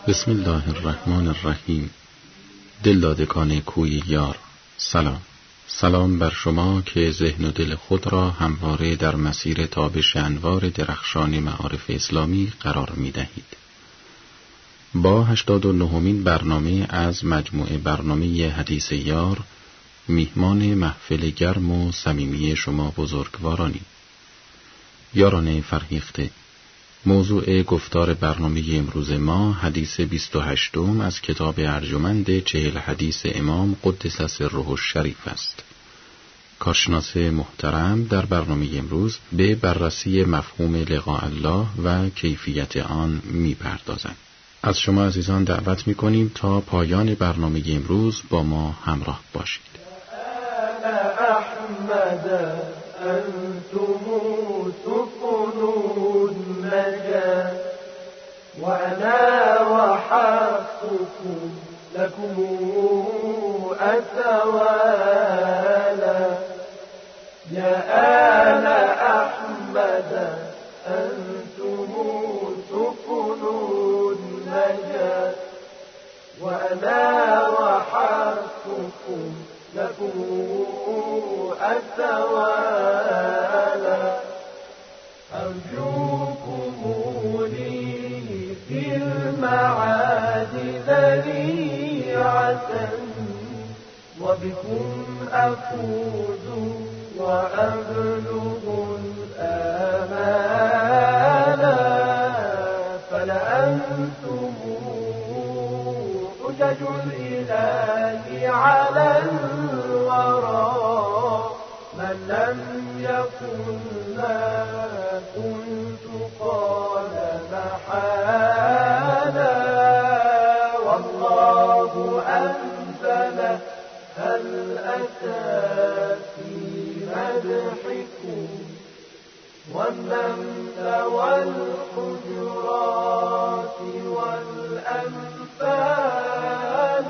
بسم الله الرحمن الرحیم. دلدادگان کوی یار، سلام بر شما که ذهن و دل خود را همواره در مسیر تابش انوار درخشان معارف اسلامی قرار می دهید. با 89مین برنامه از مجموعه برنامه حدیث یار میهمان محفل گرم و صمیمی شما بزرگوارانیم. یاران فرهیخته، موضوع گفتار برنامه امروز ما حدیث 28 از کتاب ارجمند 40 حدیث امام قدس سره الشریف است. کارشناس محترم در برنامه امروز به بررسی مفهوم لقاء الله و کیفیت آن می‌پردازند. از شما عزیزان دعوت می‌کنیم تا پایان برنامه امروز با ما همراه باشید. وأنا وحقكم لكم أتوالا يا آل أحمد أنتم سفن النجاة وأنا وحقكم لكم أتوالا أرجوكم في المعاد ذريعة وبكم أفوز وأبلغ الآمال فلأنتم حجج الإله على الورى من لم يكن لا كنت قال محالا والله أنزل هل أتى في مدحكم والنمل والحجرات والأنفال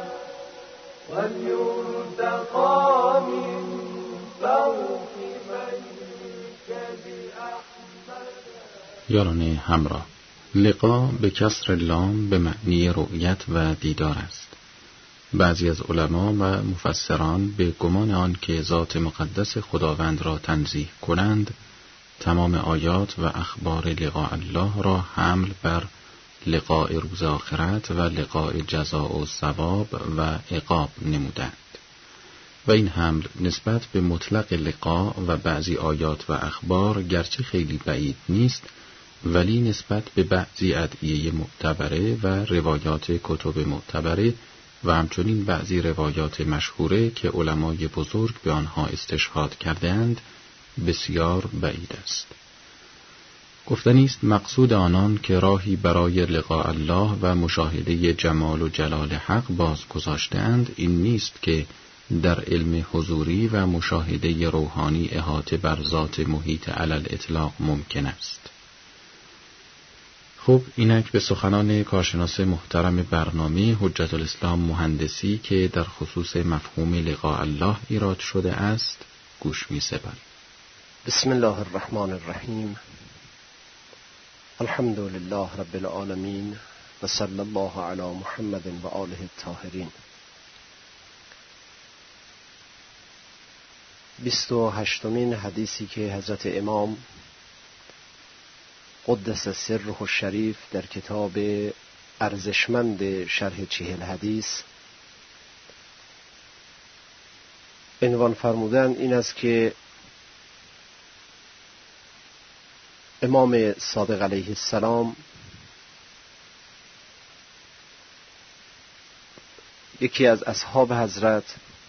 وليرتقى من فوق منكب أحمد. یاران همراه، لقا به کسر لام به معنی رؤیت و دیدار است. بعضی از علما و مفسران به گمان آن که ذات مقدس خداوند را تنزیه کنند، تمام آیات و اخبار لقاء الله را حمل بر لقاء روز آخرت و لقاء جزاء و ثواب و عقاب نمودند و این حمل نسبت به مطلق لقاء و بعضی آیات و اخبار گرچه خیلی بعید نیست، ولی نسبت به بعضی ادعیه معتبره و روایات کتب معتبره و همچنین بعضی روایات مشهوره که علمای بزرگ به آنها استشهاد کردند بسیار بعید است. گفتنی است مقصود آنان که راهی برای لقاء الله و مشاهده جمال و جلال حق باز گذاشتند این نیست که در علم حضوری و مشاهده روحانی احاطه بر ذات محیط علی الاطلاق ممکن است. خب اینک به سخنان کارشناس محترم برنامه حجت الاسلام مهندسی که در خصوص مفهوم لقاء الله ایراد شده است گوش می سپاریم. بسم الله الرحمن الرحیم. الحمد لله رب العالمین و صلی الله علی محمد و آله الطاهرین. 28مین حدیثی که حضرت امام قدس سره الشریف در کتاب ارزشمند شرح 40 حدیث عنوان فرمودند این است که امام صادق علیه السلام یکی از اصحاب حضرت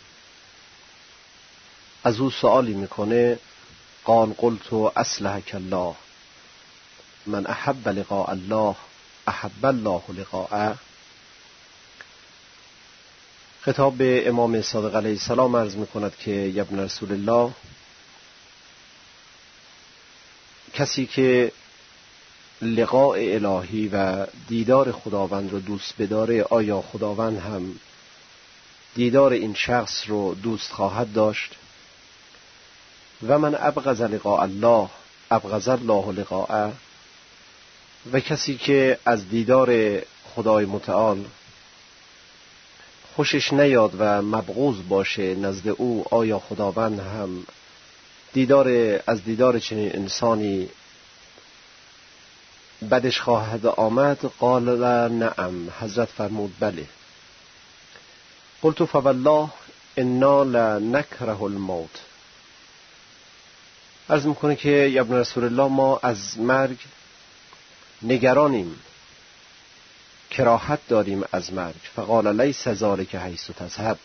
از او سوالی میکنه، قال قلت اصلحک الله من احب لقاء الله احب الله لقاءه. خطاب به امام صادق علیه السلام عرض میکند که یا ابن رسول الله، کسی که لقاء الهی و دیدار خداوند رو دوست بداره آیا خداوند هم دیدار این شخص رو دوست خواهد داشت؟ و من ابغض لقاء الله ابغض الله لقاءه، و کسی که از دیدار خدای متعال خوشش نیاد و مبغوض باشه نزد او، آیا خداوند هم از دیدار چنین انسانی بدش خواهد آمد؟ قال نعم، حضرت فرمود بله. قلت فوالله انا لنکره الموت. عرض میکنه که یا ابن رسول الله، ما از مرگ نگرانیم، کراهت داریم از مرگ. فقال لیس ذلک حیث تذهب.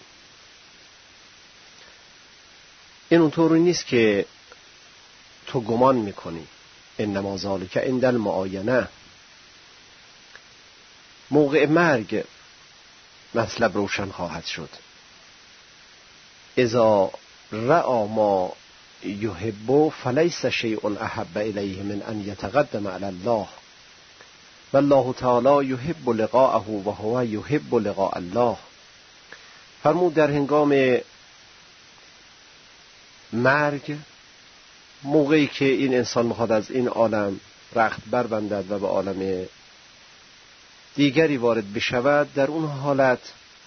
این اونطوری نیست که تو گمان میکنی، انما ذلک عند المعاینه. موقع مرگ مطلب روشن خواهد شد. اذا رأى ما یحب فلیس شیء احب الیه من ان یتقدم علی الله والله تعالی یحب لقاءه و هو یحب لقاء الله. فرمود در هنگام مرگ، موقعی که این انسان میخواد از این عالم رخت بربندد و به عالم دیگری وارد بشود، در اون حالت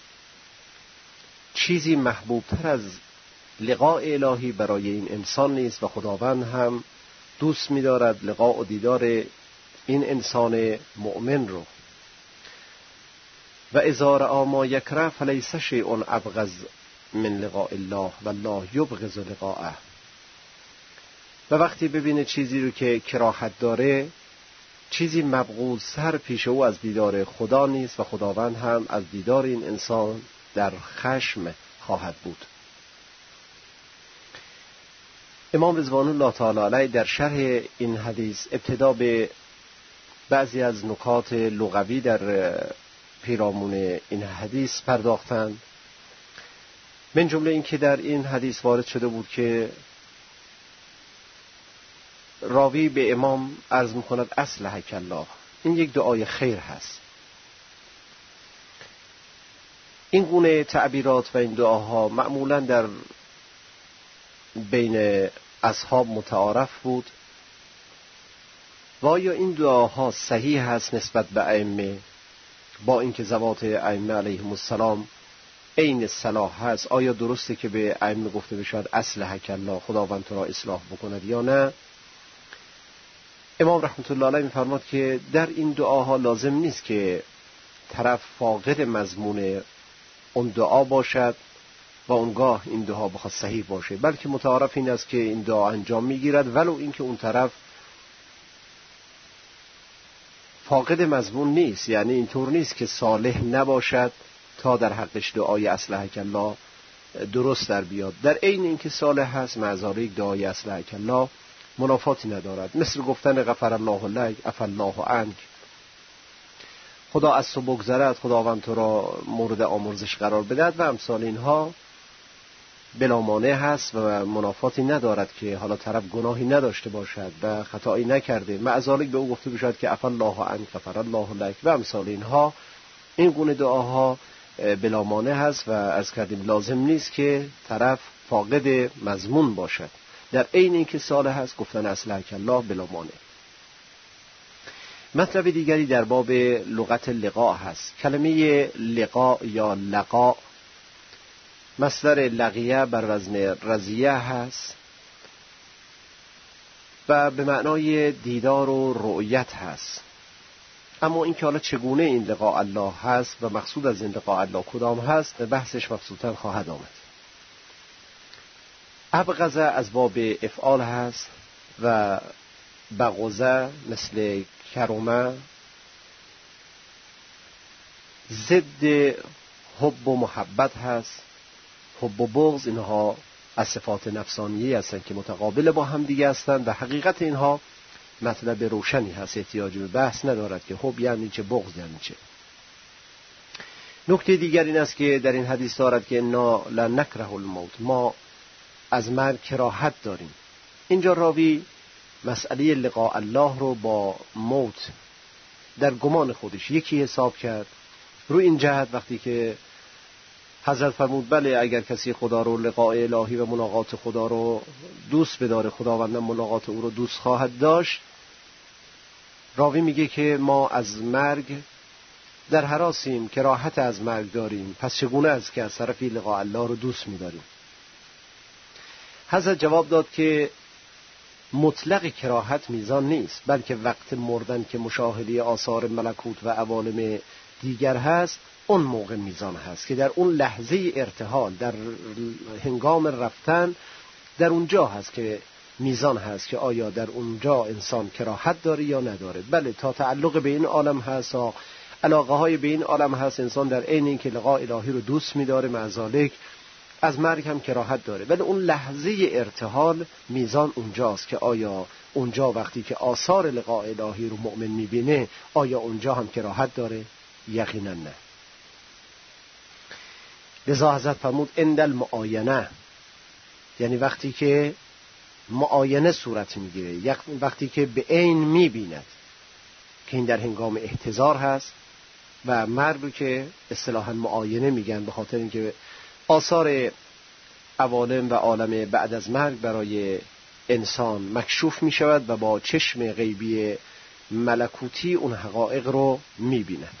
چیزی محبوبتر از لقاء الهی برای این انسان نیست و خداوند هم دوست می‌دارد لقاء و دیدار این انسان مؤمن رو. و اذا رأى ما یکره فلیس شیء ابغض من لقاء الله والله یبغض لقاءه. و وقتی ببینه چیزی رو که کراهت داره، چیزی مبغوض سر پیش او از دیدار خدا نیست و خداوند هم از دیدار این انسان در خشم خواهد بود. امام رضوان الله تعالی علیه در شرح این حدیث ابتدا به بعضی از نکات لغوی در پیرامون این حدیث پرداختند. من جمله این که در این حدیث وارد شده بود که راوی به امام عرض می‌کند اصلحک الله. این یک دعای خیر هست. این گونه تعبیرات و این دعاها معمولاً در بین اصحاب متعارف بود. و آیا این دعاها صحیح هست نسبت به ائمه، با اینکه ذوات ائمه علیهم السلام عین صلاح هست؟ آیا درسته که به ائمه گفته بشود اصلحک الله، خداوند تو را اصلاح بکند، یا نه؟ امام رحمت الله علیه می‌فرماد که در این دعاها لازم نیست که طرف فاقد مضمون اون دعا باشد و اونگاه این دعا بخواد صحیح باشه، بلکه متعارف این است که این دعا انجام میگیرد ولو اینکه اون طرف فاقد مضمون نیست. یعنی اینطور نیست که صالح نباشد تا در حقش دعای اصلحک الله درست در بیاد. در عین اینکه صالح هست، معذالک دعای اصلحک الله منافاتی ندارد. مثل گفتن غفر الله لک، عفا الله عنک، خدا از تو بگذرد، خداوند تو را مورد آمرزش قرار بدهد و امثال اینها بلا مانع هست و منافاتی ندارد که حالا طرف گناهی نداشته باشد و خطایی نکرده، معذالک به او گفته باشد که عفا الله عنک، غفر الله لک و امثال اینها. این گونه دعاها بلا مانع هست و از کردیم لازم نیست که طرف فاقد مضمون باشد. در عین اینکه صالح هست، گفتن اصلحک الله بلا مانع. مطلب دیگری در باب لغت لقاء هست. کلمه لقاء یا لقاء مصدر لقیه بر وزن رضیه هست و به معنای دیدار و رؤیت هست. اما این که حالا چگونه این لقاء الله هست و مقصود از این لقاء الله کدام هست، بحثش مبسوطاً خواهد آمد. ابغض از باب افعال هست و بغض مثل کرمه ضد حب و محبت هست. حب و بغض اینها از صفات نفسانیه هستند که متقابل با هم دیگه هستند و حقیقت اینها مطلب روشنی هست، احتیاج به بحث ندارد که حب یعنی چه، بغض یعنی چه. نکته دیگر این است که در این حدیث دارد که انا لنکره الموت، ما از مرگ کراهت داریم. اینجا راوی مسئله لقاء الله رو با موت در گمان خودش یکی حساب کرد. روی این جهت وقتی که حضرت فرمود بله اگر کسی خدا رو، لقاء الهی و ملاقات خدا رو دوست بداره، خداوند ملاقات او رو دوست خواهد داشت، راوی میگه که ما از مرگ در هراسیم که راحت از مرگ داریم، پس چگونه است که از طرفی لقاء الله رو دوست می‌داریم؟ حضرت جواب داد که مطلق کراهت میزان نیست، بلکه وقت مردن که مشاهده آثار ملکوت و عوالم دیگر هست، اون موقع میزان هست که در اون لحظه ارتحال، در هنگام رفتن، در اونجا هست که میزان هست که آیا در اونجا انسان کراهت داره یا نداره. بله، تا تعلق به این عالم هست و علاقه های به این عالم هست، انسان در عین اینکه لقاء الهی رو دوست می‌داره، مع ذالک از مرگ هم کراهت داره، ولی اون لحظه ارتحال میزان اونجاست که آیا اونجا وقتی که آثار لقاء الهی رو مؤمن میبینه، آیا اونجا هم کراهت داره؟ یقینا نه. لذا حضرت فرمود عند المعاینه، یعنی وقتی که معاینه صورت میگیره، وقتی که به عین میبیند، که این در هنگام احتضار هست و مرگ که اصطلاحاً معاینه میگن، به خاطر اینکه آثار عوالم و عالم بعد از مرگ برای انسان مکشوف می شود و با چشم غیبی ملکوتی اون حقایق رو می بیند.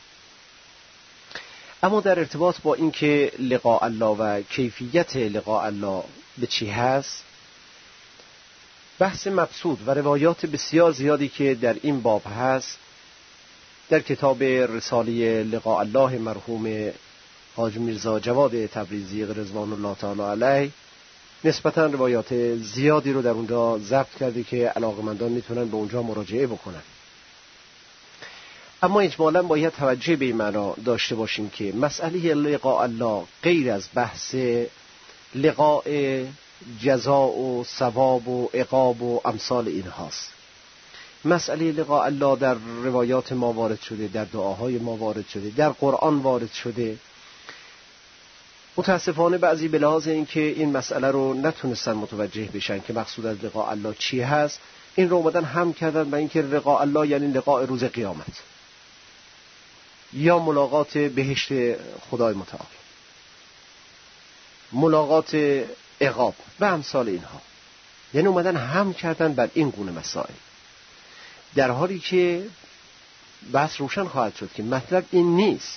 اما در ارتباط با اینکه لقاء الله و کیفیت لقاء الله به چی هست، بحث مبسوط و روایات بسیار زیادی که در این باب هست در کتاب رساله لقاء الله مرحوم حاج میرزا جواد تبریزی رضوان الله تعالی علیه نسبتاً روایات زیادی رو در اونجا ضبط کرده که علاقه‌مندان میتونن به اونجا مراجعه بکنن. اما اجمالاً باید توجه به این معنا داشته باشیم که مسئله لقاء الله غیر از بحث لقاء جزاء و ثواب و عقاب و امثال این هاست. مسئله لقاء الله در روایات ما وارد شده، در دعاهای ما وارد شده، در قرآن وارد شده. متاسفانه بعضی به لحاظ اینکه این مسئله رو نتونستن متوجه بشن که مقصود از لقاء الله چی هست، این رو اومدن هم کردن به اینکه لقاء الله یعنی لقاء روز قیامت یا ملاقات بهشت خدای متعال، ملاقات عقاب و امثال اینها. یعنی اومدن هم کردن بر این گونه مسائل، در حالی که بحث روشن خواهد شد که مطلب این نیست.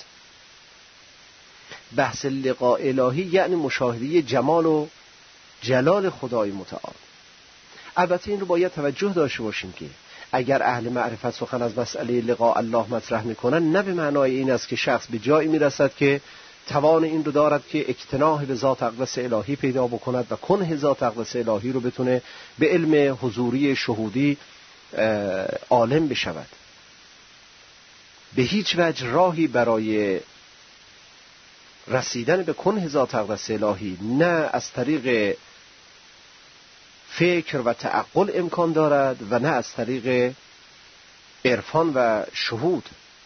بحث لقاء الهی یعنی مشاهده جمال و جلال خدای متعال. البته این رو باید توجه داشته باشیم که اگر اهل معرفت سخن از مسئله لقاء الله مطرح میکنن، نه به معنای این است که شخص به جایی میرسد که توان این رو دارد که اکتناح به ذات اقدس الهی پیدا بکند و کنه ذات اقدس الهی رو بتونه به علم حضوری شهودی عالم بشود. به هیچ وجه راهی برای رسیدن به کنه ذات اقدس الهی نه از طریق فکر و تعقل امکان دارد و نه از طریق عرفان و شهود.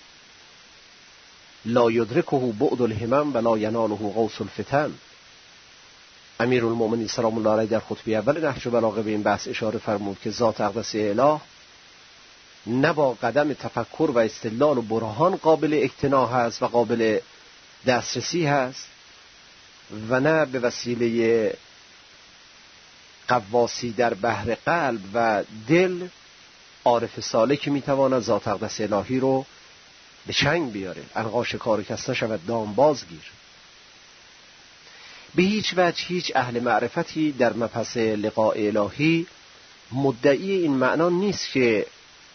لا یدرکه بعد الهمم و لا یناله غوث الفتن. امیرالمؤمنین سلام الله علیه در خطبه اول نهج البلاغه به این بحث اشاره فرمود که ذات اقدس اله نه با قدم تفکر و استدلال و برهان قابل اقتناع هست و قابل دسترسی هست و نه به وسیله قواسی در بحر قلب و دل عارف سالک میتواند ذات اقدس الهی رو به چنگ بیاره. عنقا شکار کس نشود دام بازگیر. به هیچ وجه هیچ اهل معرفتی در مبحث لقاء الهی مدعی این معنا نیست که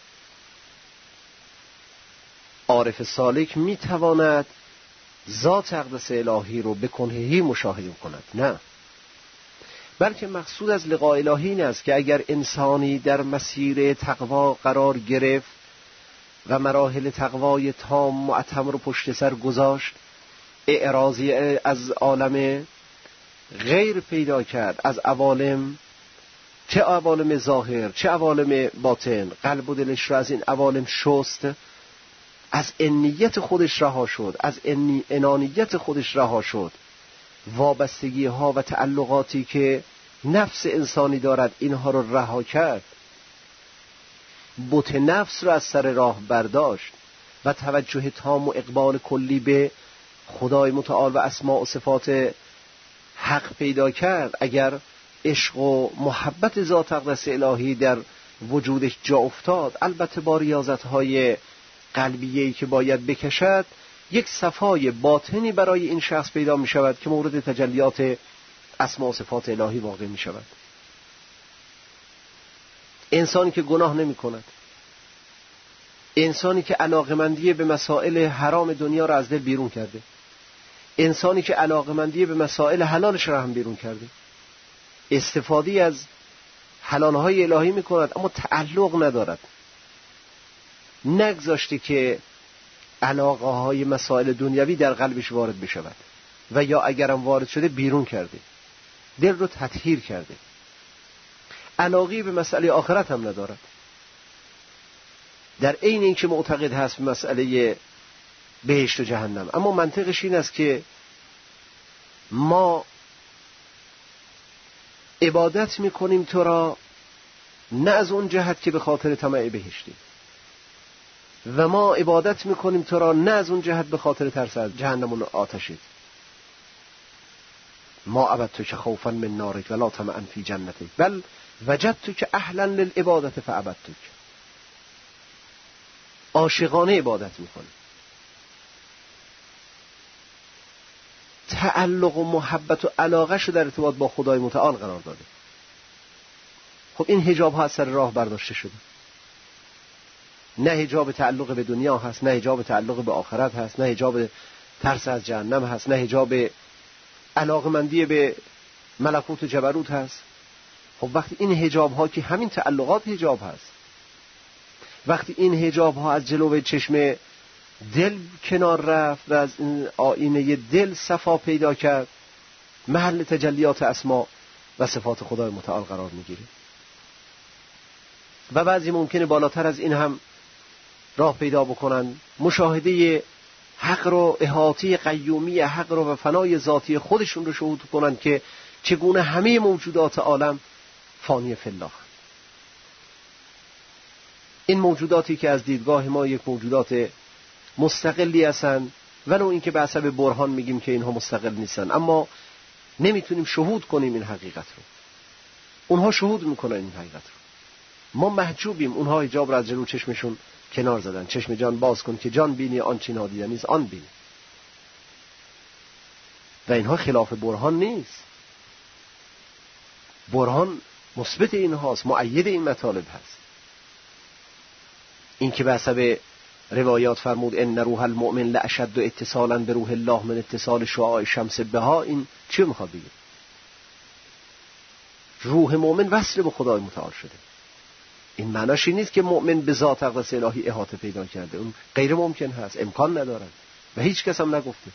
عارف سالک میتواند ذات اقدس الهی رو به کنهی مشاهده کند. نه، بلکه مقصود از لقاء الهی این است که اگر انسانی در مسیر تقوا قرار گرفت و مراحل تقوای تام و اتم رو پشت سر گذاشت، اعراضی از عالم غیر پیدا کرد، از عوالم، چه عوالم ظاهر چه عوالم باطن، قلب و دلش رو از این عوالم شست، از انیت خودش رها شد، از انانیت خودش رها شد، وابستگی ها و تعلقاتی که نفس انسانی دارد اینها رو رها کرد، بت نفس رو از سر راه برداشت و توجه تام و اقبال کلی به خدای متعال و اسماء و صفات حق پیدا کرد. اگر عشق و محبت ذات اقدس الهی در وجودش جا افتاد، البته با ریاضت‌های قلبیه‌ای که باید بکشد، یک صفای باطنی برای این شخص پیدا می شود که مورد تجلیات اسما و صفات الهی واقع می شود. انسانی که گناه نمی کند، انسانی که علاقمندی به مسائل حرام دنیا را از دل بیرون کرده، انسانی که علاقمندی به مسائل حلالش را هم بیرون کرده، استفاده از حلالهای الهی می کند اما تعلق ندارد، نگذاشته که علاقه های مسائل دنیوی در قلبش وارد بشود و یا اگرم وارد شده بیرون کرده، دل رو تطهیر کرده، علاقه به مسئله آخرت هم ندارد، در عین اینکه معتقد هست به مسئله بهشت و جهنم، اما منطقش این است که ما عبادت میکنیم تو را نه از اون جهت که به خاطر طمع بهشتیم و ما عبادت میکنیم تو را نه از اون جهت به خاطر ترس از جهنم و آتشید. ما عبدتک خوفا من نارک ولا طمعا فی جنتک بل وجدتک اهلا للعبادت فعبدتک. عاشقانه عبادت میکنیم، تعلق و محبت و علاقه شو در ارتباط با خدای متعال قرار داده. خب این حجاب ها از سر راه برداشته شده، نه حجاب تعلق به دنیا هست، نه حجاب تعلق به آخرت هست، نه حجاب ترس از جهنم هست، نه حجاب علاقمندی به ملکوت و جبروت هست. خب وقتی این حجاب ها که همین تعلقات حجاب هست، وقتی این حجاب ها از جلوی چشم دل کنار رفت و از این آینه دل صفا پیدا کرد، محل تجلیات اسما و صفات خدای متعال قرار میگیره. و بعضی ممکنه بالاتر از این هم راه پیدا بکنن، مشاهده حق رو، احاطه قیومی حق رو و فنای ذاتی خودشون رو شهود کنن که چگونه همه موجودات عالم فانی فی الله. این موجوداتی که از دیدگاه ما یک موجودات مستقلی هستن، ولو اینکه به حسب برهان میگیم که اینها مستقل نیستن، اما نمیتونیم شهود کنیم این حقیقت رو. اونها شهود میکنن این حقیقت رو، ما محجوبیم. اونها حجاب را از جلو چشمشون کنار زدن. چشم جان باز کن که جان بینی، آن چی نادیده نیست آن بینی. و اینها خلاف برهان نیست، برهان مثبت اینهاست، مؤید این مطالب هست. این که به حسب روایات فرمود ان روح المؤمن لاشد اتصالا به روح الله من اتصال شعاع شمس بها، این چی میخواد بگه؟ روح مؤمن وصل به خدای متعال شده. این معناش این نیست که مؤمن به ذات اقدس الهی احاطه پیدا کرده، اون غیر ممکن هست، امکان ندارد و هیچ کس هم نگفته.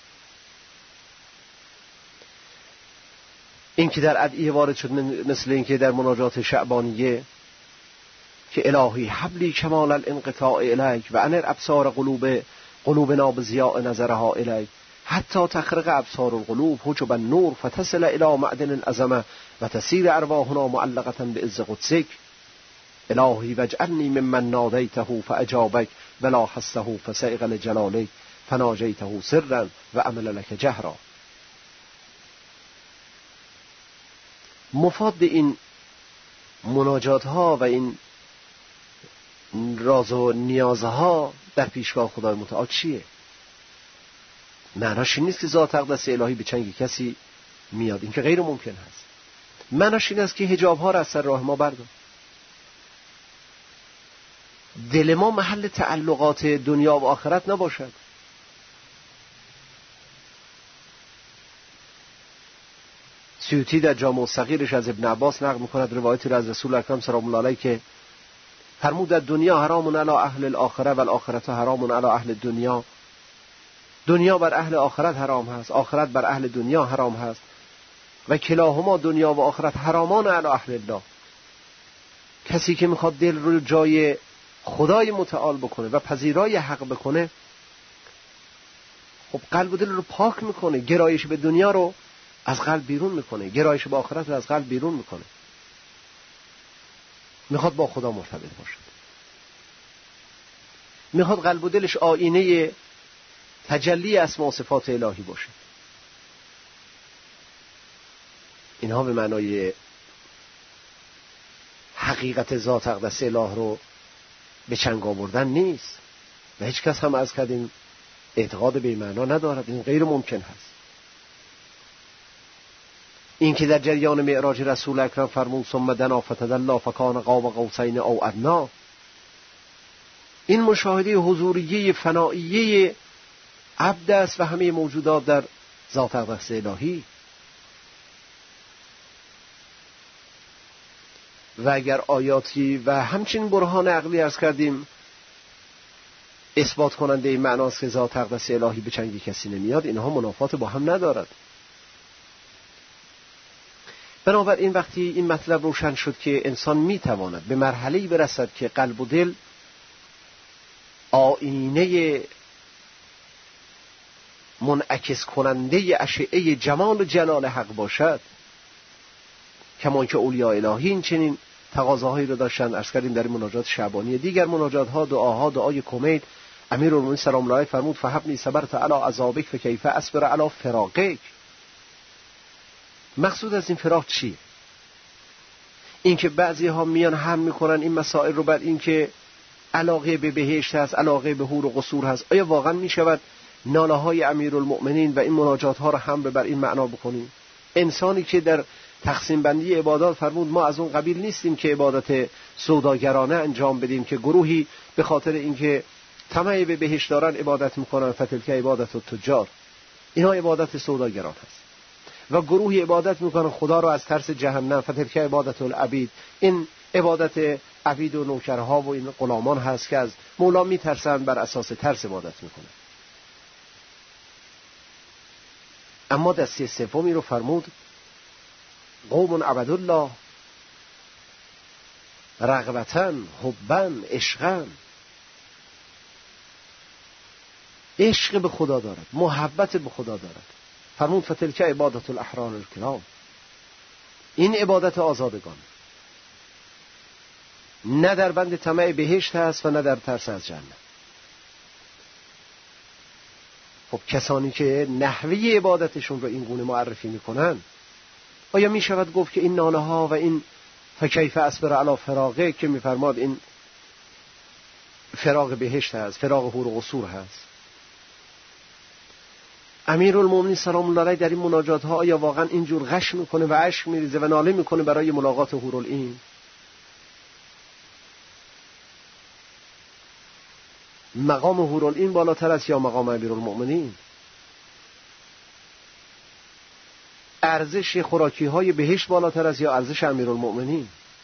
این که در ادعیه وارد شد، مثل این که در مناجات شعبانیه که الهی حبلی کمال الانقطاع الیک و انر ابصار قلوبنا بضیاء نظرها الیک حتی تخرق ابصار القلوب حجب النور فتصل الى معدن العظمه و تسیر ارواحنا معلقه بعز قدسک الهی واجعلنی ممن نادیته فاجابک ولا حسه فسائق لجلالک فناجیته سرا و عمل لك جهرا. مفاد این مناجات ها و این راز و نیازها در پیشگاه خدای متعال چیه؟ معناش این نیست که ذات اقدس الهی به چنگ کسی میاد، این که غیر ممکن هست. معناش این است که حجاب ها را از سر راه ما بردار. دل ما محل تعلقات دنیا و آخرت نباشد. سیوطی در جامع الصغیرش از ابن عباس نقل می‌کند روایتی را از رسول اکرم سلام الله علیه که فرمود دنیا حرام علی اهل الاخره و الاخره حرام علی اهل الدنیا. دنیا بر اهل آخرت حرام هست، آخرت بر اهل دنیا حرام هست و کلاهما دنیا و آخرت حرامان علی اهل الله. کسی که میخواد دل رو جای خدای متعال بکنه و پذیرای حق بکنه، خب قلب و دل رو پاک میکنه، گرایش به دنیا رو از قلب بیرون میکنه، گرایش به آخرت رو از قلب بیرون میکنه. میخواد با خدا مرتبط باشد، میخواد قلب و دلش آینه تجلی اسما و صفات الهی باشه. اینها به معنای حقیقت ذات اقدس اله رو به چنگ آوردن نیست. و هیچ کس هم از کردیم اعتقاد به معنا ندارد، این غیر ممکن هست. این که در جریان معراج رسول اکرم فرمود ثم دنا فتدلی فکان قاب قوسین او ادنی، این مشاهده حضوریه فنائیه عبد است و همه موجودات در ذات اقدس الهی. و اگر آیاتی و همچنین برهان عقلی عرض کردیم اثبات کننده این معناست که ذات اقدس الهی به چنگ کسی نمیاد، اینها منافات با هم ندارد. بنابراین وقتی این مطلب روشن شد که انسان میتواند به مرحله‌ای برسد که قلب و دل آینه منعکس کننده اشعه جمال و جلال حق باشد، کما که اولیاء الهی این چنین تقاضاهایی رو داشتن. عرض کردیم در این مناجات شعبانی. دیگر مناجات ها دعاها دعای کمید، امیرالمومنین سلام الله فرمود فهبنی صبرت علی عذابک فکیف اصبر علی فراقک. مقصود از این فراق چیه؟ این که بعضی ها میان هم میکنن این مسائل رو بعد این که علاقه به بهشت هست، علاقه به حور و قصور هست. آیا واقعا میشود ناله های امیرالمؤمنین و این مناجات ها رو هم بر این معنا بکنیم؟ انسانی که در تقسیم بندی عبادات فرمود ما از اون قبیل نیستیم که عبادت سوداگرانه انجام بدیم که گروهی به خاطر اینکه طمع به بهشت دارن عبادت میکنن، فتلک عبادت التجار، اینها عبادت سوداگران هست. و گروهی عبادت میکنن خدا رو از ترس جهنم، فتلک عبادت العبید، این عبادت عبید و نوکرها و این غلامان هست که از مولا میترسن، بر اساس ترس عبادت میکنن. اما دسته سومی رو فرمود قوم عبدالله رغبتاً حباً عشقاً، عشق به خدا دارد، محبت به خدا دارد. فرمود فتلک عبادت الاحرار الکرام، این عبادت آزادگان، نه در بند طمع بهشت هست و نه در ترس از جهنم. خب کسانی که نحوه عبادتشون رو این گونه معرفی میکنن، آیا می شود گفت که این ناله ها و این فکیف اصبر علی فراقه که میفرماد این فراق بهشت هست، فراق حور و قصور هست؟ امیرالمومنین سلام الله علیه در این مناجات ها آیا واقعا اینجور غش میکنه و اشک میریزه و ناله میکنه برای ملاقات حورالعین؟ مقام حورالعین بالاتر است یا مقام امیرالمومنین؟ ارزش خوراکی های بهشت بالاتر است یا ارزش امیرالمومنین؟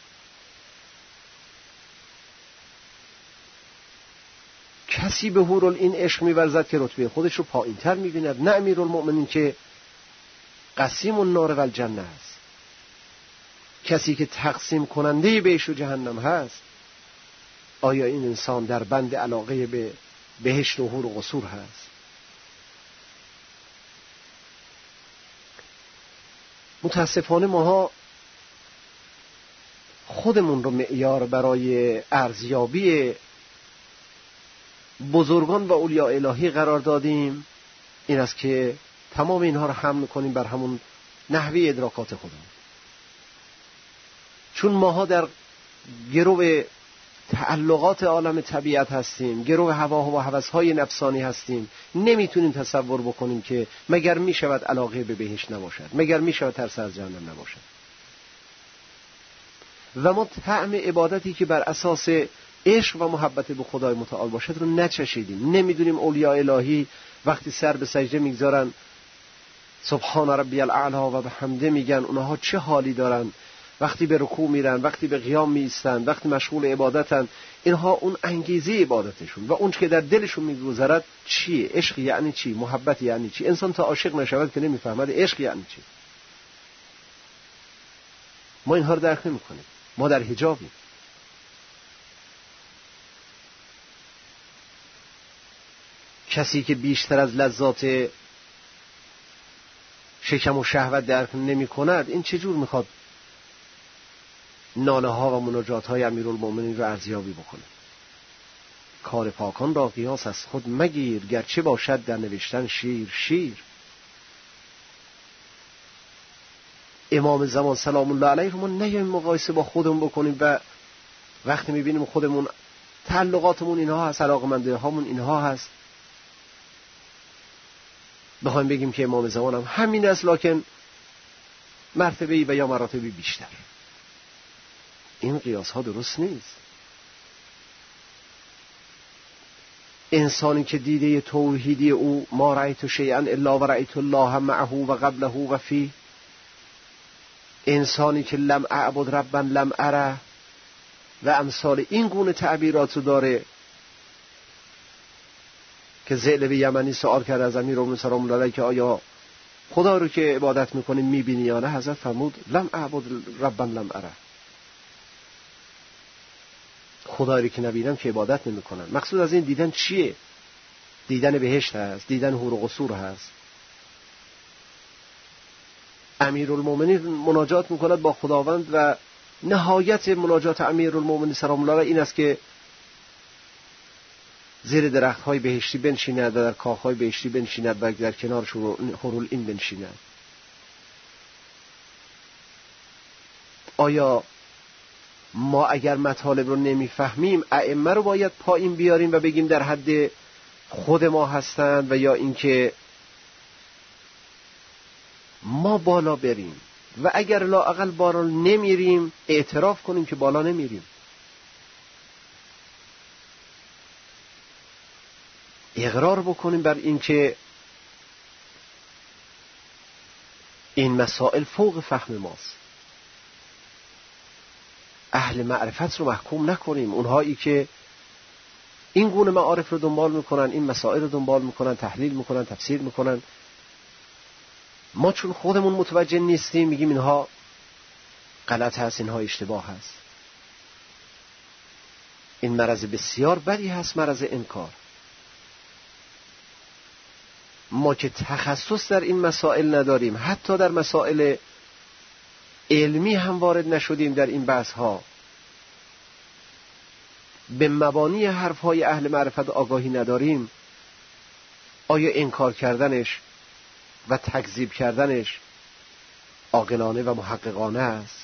کسی به حورالعین عشق می‌ورزد که رتبه خودش رو پایین‌تر می‌بیند، نه امیرالمومنین که قسیم النار و الجنه است. کسی که تقسیم کننده بهشت و جهنم هست، آیا این انسان در بند علاقه به بهشت و حور و قصور هست؟ متاسفانه ماها خودمون رو معیار برای ارزیابی بزرگان و اولیاء الهی قرار دادیم، این است که تمام اینها رو حمل کنیم بر همون نحوه ادراکات خودمون. چون ماها در گرو تعلقات عالم طبیعت هستیم، گرو هواها و هوس‌های نفسانی هستیم، نمیتونیم تصور بکنیم که مگر میشود علاقه به بهشت نباشد، مگر میشود ترس از جهنم نباشد. و ما طعم عبادتی که بر اساس عشق و محبت به خدای متعال باشد رو نچشیدیم. نمیدونیم اولیاء الهی وقتی سر به سجده میگذارن سبحان ربی الاعلی و بحمده میگن، اونها چه حالی دارن؟ وقتی به رکوع میرن، وقتی به قیام میستن، وقتی مشغول عبادتن، اینها اون انگیزه عبادتشون و اون که در دلشون میگذرد چیه؟ عشق یعنی چی؟ محبت یعنی چی؟ انسان تا عاشق نشود که نمیفهمد عشق یعنی چی. ما اینها رو درک نمیکنیم. ما در حجابیم. کسی که بیشتر از لذات شکم و شهوت درک نمی کند، این چجور میخواد ناله ها و مناجات های امیرالمومنین رو ارزیابی بکنه؟ کار پاکان را قیاس از خود مگیر، گرچه باشد در نوشتن شیر. امام زمان سلام الله علیه رو ما نیاییم مقایسه با خودمون بکنیم و وقتی میبینیم خودمون تعلقاتمون اینها هست، علاقمنده هامون اینها هست. بخوایم بگیم که امام زمان هم همین است، لکن مرتبه‌ای و یا مراتبی بیشتر. این قیاس ها درست نیست. انسانی که دیده توحیدی او ما رأیت شیئا الا و رأیت الله معه و قبله و فی، انسانی که لم اعبد ربا لم اره و امثال این گونه تعبیرات رو داره، که ذئلب یمنی سوال کرد از امیرالمومنین سلام الله علیه که آیا خدا رو که عبادت میکنی میبینی یا نه؟ حضرت فرمود لم اعبد ربا لم اره، خدایی رو که نبینم که عبادت نمیکنم. مقصود از این دیدن چیه؟ دیدن بهشت هست، دیدن حور و قصور هست. امیرالمومنین مناجات میکند با خداوند و نهایت مناجات امیرالمومنین سلام الله علیه این است که زیر درخت‌های بهشتی بنشیند و در کاخ‌های بهشتی بنشیند و در کنار حورالعین بنشیند. آیا ما اگر مطالب رو نمیفهمیم ائمه رو باید پایین بیاریم و بگیم در حد خود ما هستند، و یا اینکه ما بالا بریم و اگر لااقل بالا نمیریم اعتراف کنیم که بالا نمیریم؟ اقرار بکنیم بر این که این مسائل فوق فهم ماست. اهل معرفت رو محکوم نکنیم. اونهایی که این گونه معارف رو دنبال میکنن، این مسائل رو دنبال میکنن، تحلیل میکنن، تفسیر میکنن، ما چون خودمون متوجه نیستیم میگیم اینها غلط هست، اینها اشتباه هست. این مرض بسیار بدی هست، مرض انکار. ما که تخصص در این مسائل نداریم، حتی در مسائل علمی هم وارد نشدیم، در این بحث ها به مبانی حرف های اهل معرفت آگاهی نداریم، آیا انکار کردنش و تکذیب کردنش عاقلانه و محققانه است؟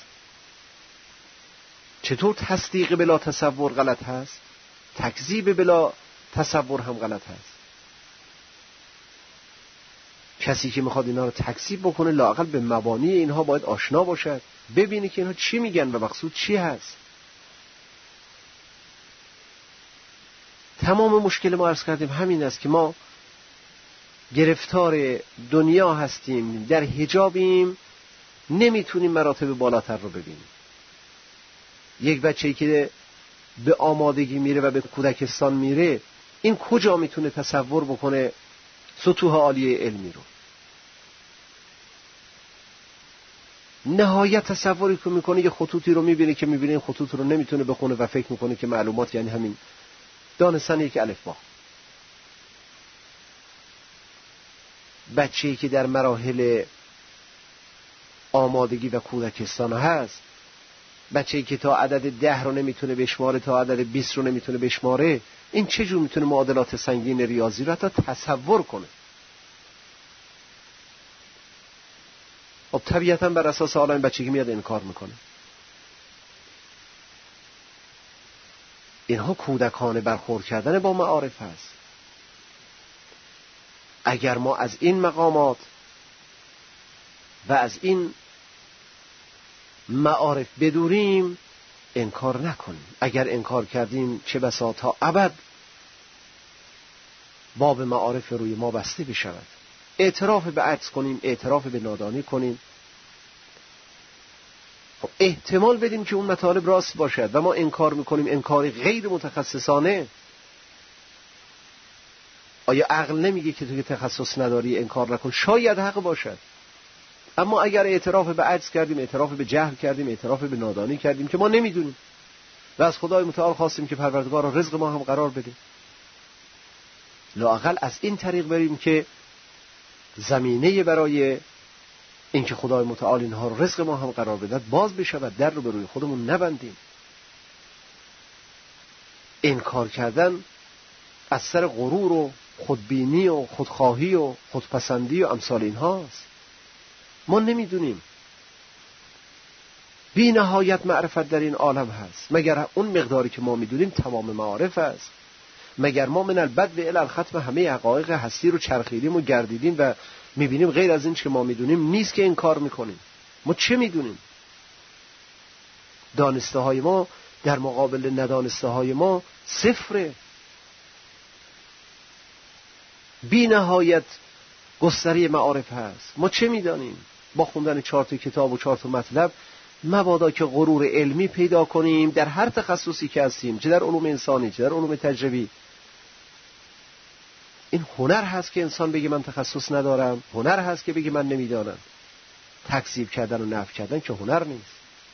چطور تصدیق بلا تصور غلط هست، تکذیب بلا تصور هم غلط هست؟ کسی که میخواد اینا رو تکذیب بکنه لااقل به مبانی اینها باید آشنا باشد، ببینه که اینها چی میگن و مقصود چی هست. تمام مشکل ما عرض کردیم همین است که ما گرفتار دنیا هستیم، در حجابیم، نمیتونیم مراتب بالاتر رو ببینیم. یک بچه‌ای که به آمادگی میره و به کودکستان میره، این کجا میتونه تصور بکنه سطوح عالیه علمی رو؟ نهایت تصوری که میکنه یه خطوطی رو میبینه که میبینه این خطوط رو نمیتونه بخونه و فکر میکنه که معلومات یعنی همین دانستن یک الفبا. بچه‌ای که در مراحل آمادگی و کودکستان هست، بچه‌ای که تا عدد 10 رو نمیتونه بشماره، تا عدد 20 رو نمیتونه بشماره، این چجور میتونه معادلات سنگین ریاضی رو حتی تصور کنه؟ خب طبیعتاً بر اساس حالا این بچگی میاد انکار میکنه. اینها کودکانه برخورد کردن با معارف هست. اگر ما از این مقامات و از این معارف بدوریم، انکار نکنیم. اگر انکار کردیم چه بسا تا ابد باب معارف روی ما بسته بشود. اعتراف به عجز کنیم، اعتراف به نادانی کنیم، خب احتمال بدیم که اون مطالب راست باشد و ما انکار میکنیم انکاری غیر متخصصانه. آیا عقل نمیگه که تو که تخصص نداری انکار نکن؟ شاید حق باشد، اما اگر اعتراف به عجز کردیم، اعتراف به جهل کردیم، اعتراف به نادانی کردیم که ما نمیدونیم و از خدای متعال خواستیم که پروردگار رزق ما هم قرار بده، لااقل از این طریق بریم که زمینه برای اینکه خدای متعال اینها رو رزق ما هم قرار بده باز بشود، در رو به روی خودمون نبندیم. انکار کردن از سر غرور و خودبینی و خودخواهی و خودپسندی و امثال اینهاست. ما نمیدونیم. بی نهایت معرفت در این عالم هست. مگر اون مقداری که ما میدونیم تمام معارف است؟ مگر ما من البدء الی الختم همه حقایق هستی رو چرخیدیم و گردیدیم و میبینیم غیر از این که ما میدونیم نیست که این کار میکنیم؟ ما چه میدونیم؟ دانسته های ما در مقابل ندانسته های ما صفره. بی نهایت گستره معارف هست. ما چه میدانیم؟ با خوندن 4 کتاب و 4 مطلب مبادا که غرور علمی پیدا کنیم در هر تخصصی که هستیم، چه در علوم انسانی چه در علوم تجربی. این هنر هست که انسان بگه من تخصص ندارم، هنر هست که بگه من نمیدانم. تکذیب کردن و نفی کردن که هنر نیست.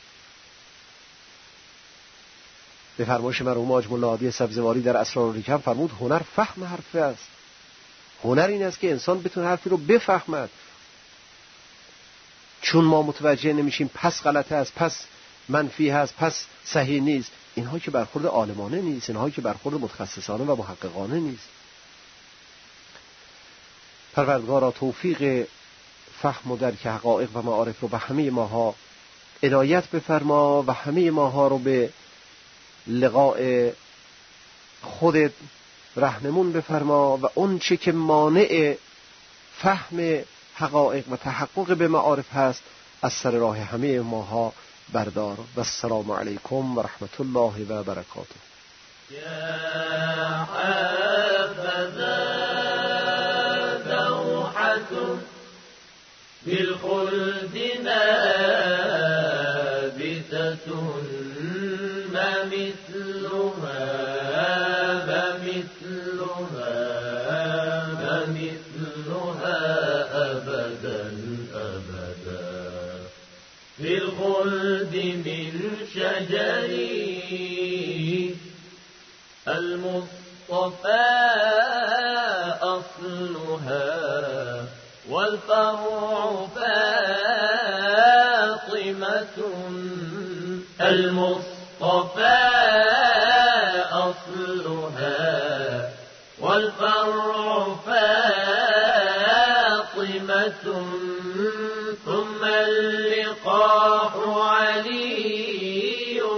به فرمایش مرحوم حاج ملا هادی سبزواری در اسرار الحکم فرمود هنر فهم حرف است. هنر این است که انسان بتونه حرفی رو بفهمد. چون ما متوجه نمیشیم پس غلطه است، پس منفی هست، پس صحیح نیست. اینها که برخورد عالمانه نیست، اینها که برخورد متخصصانه و محققانه نیست. پروردگارا توفیق فهم و درک حقایق و معارف رو به همه ماها عنایت بفرما و همه ماها رو به لقاء خودت رهنمون بفرما و اون چه که مانع فهم حقایق و تحقق به معارف هست از سر راه همه ماها بردار. و السلام علیکم و رحمت الله و برکاته. یا حبذا دوحة بالخلد نابتة ما مثلها أبدا بالخلد من شجر المصطفى أصلها والفرع فاطمة المصطفى أصلها والفرع فاطمة ثم اللقاح علي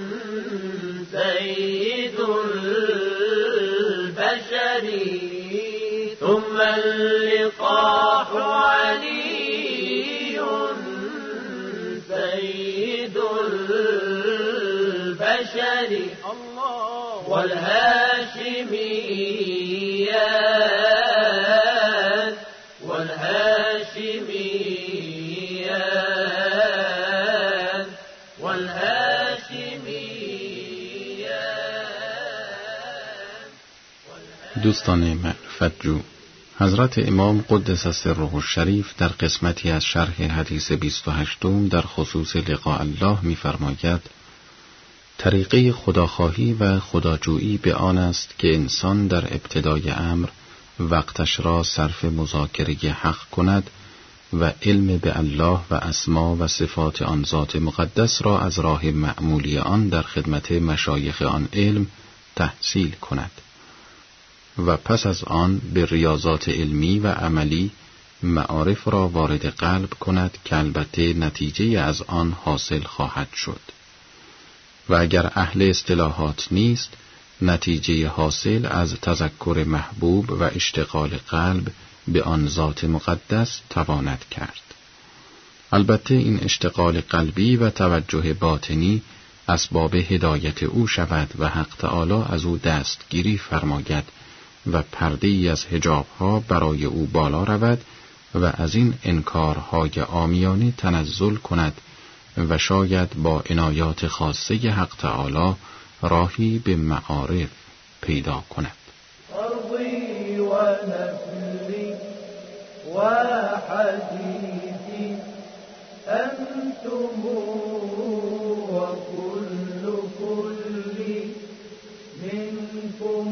سيد البشر ثم اللقاح علي سيد البشر والهاشميات دوستان معرفت جو، حضرت امام قدس سره الشریف در قسمتی از شرح حدیث 28 در خصوص لقاء الله می‌فرماید طریقه خداخواهی و خداجویی به آن است که انسان در ابتدای امر وقتش را صرف مذاکره حق کند و علم به الله و اسما و صفات آن ذات مقدس را از راه معمولی آن در خدمت مشایخ آن علم تحصیل کند و پس از آن به ریاضات علمی و عملی معارف را وارد قلب کند که البته نتیجه از آن حاصل خواهد شد و اگر اهل اصطلاحات نیست نتیجه حاصل از تذکر محبوب و اشتغال قلب به آن ذات مقدس تواند کرد. البته این اشتغال قلبی و توجه باطنی اسباب هدایت او شود و حق تعالی از او دستگیری فرماید و پرده‌ای از حجاب‌ها برای او بالا رود و از این انکارهای عامیانه تنزل کند و شاید با عنایات خاصه حق تعالی راهی به معارف پیدا کند. أرضي ونسلي وحديثي أنتم وكل كلي منكم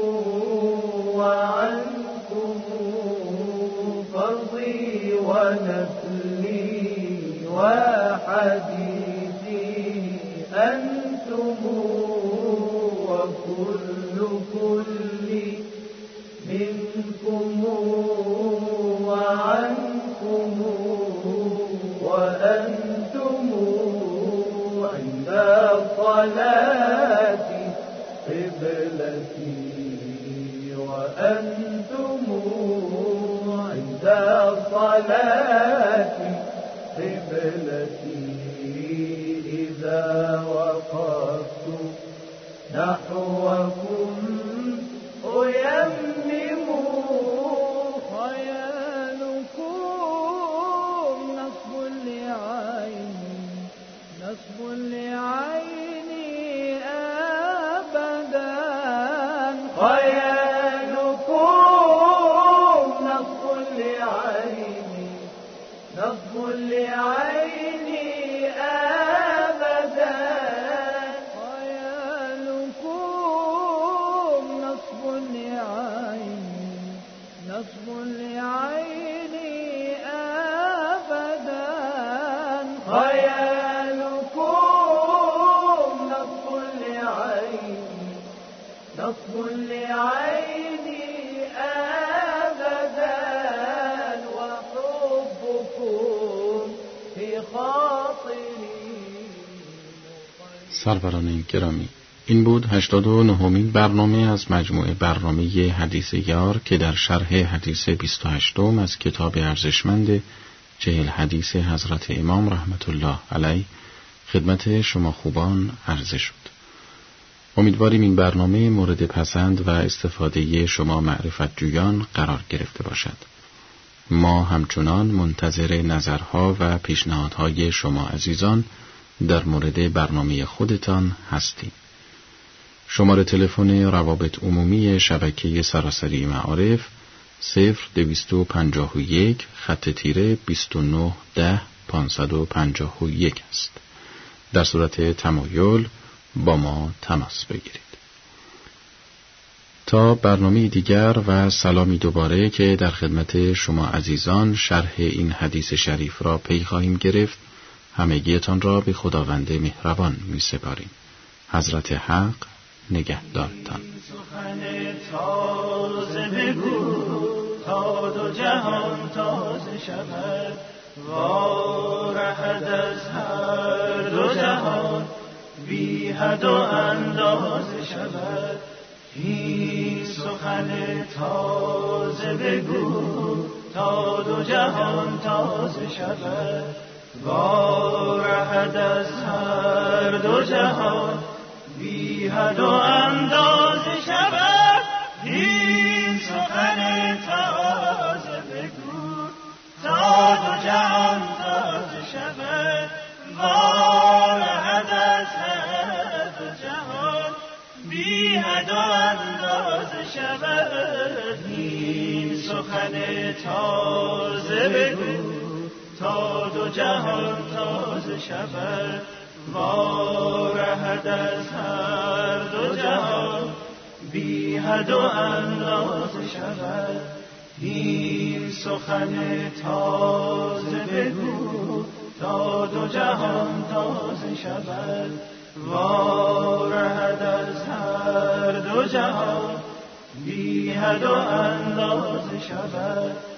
وعنكم فرضي ونسلي وحديثي أنتم وكل كلي منكم وعنكم وأنتم صلاتي قبلتي إذا وقفت نحوكم أيمم خيالكم نصب لعيني أبدا خيالكم نصب لعيني أبدا خيالكم نصب لعيني أبدا خيالكم نصب لعيني أبدا وحبكم في خاطري. سروران گرامی، این بود 89مین برنامه از مجموعه برنامه حدیث یار که در شرح حدیث 28 از کتاب ارزشمند 40 حدیث حضرت امام رحمت الله علیه خدمت شما خوبان عرضه شد. امیدواریم این برنامه مورد پسند و استفاده شما معرفت جویان قرار گرفته باشد. ما همچنان منتظر نظرها و پیشنهادهای شما عزیزان در مورد برنامه خودتان هستیم. شماره تلفن روابط عمومی شبکه سراسری معارف 0251 خط تیره 29 10 551 است. در صورت تمایل با ما تماس بگیرید. تا برنامه دیگر و سلامی دوباره که در خدمت شما عزیزان شرح این حدیث شریف را پی خواهیم گرفت، همگیتان را به خداوند مهربان می سپاریم. حضرت حق نگهدارتان. سخن تازه بگو تا دو جهان تازه شود، وارهد از هر دو جهان بی حد و اندازه شود. این سخن تازه بگو تا دو جهان تازه شود، وارهد از هر دو جهان بی حد و اندازه شود. این سخن تازه بگو تا دو جهان تازه شود، وارهد از هر دو جهان بی حد و اندازه شود. این سخن تازه بگو تا دو جهان تازه شود، وارهد از هر دو جهان بی حد و اندازه شود. این سخن تازه بگو تا دو جهان تازه شود، وارهد از هر دو جهان بی حد و اندازه شود.